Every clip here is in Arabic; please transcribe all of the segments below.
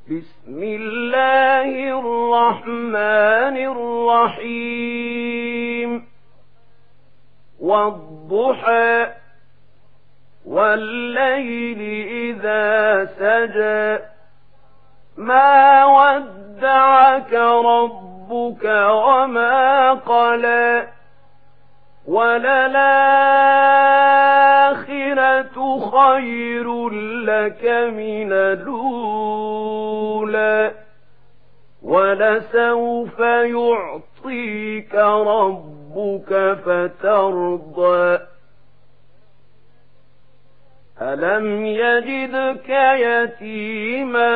بسم الله الرحمن الرحيم والضحى والليل إذا سجى ما ودعك ربك وما قلى وللآخرة خير لك من الأولى ولسوف يعطيك ربك فترضى ألم يجدك يتيما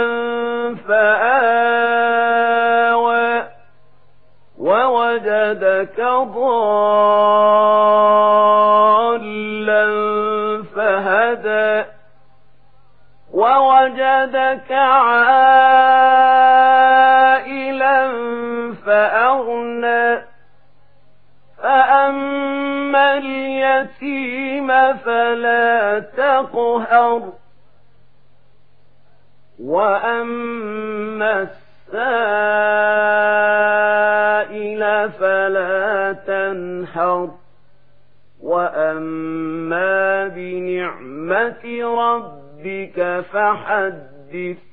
فآوى ووجدك ضالا فهدى ووجدك عائلا فأغنى فأما اليتيم فلا تقهر وأما السائل فلا تنهر وأما بنعمة ربك فحدث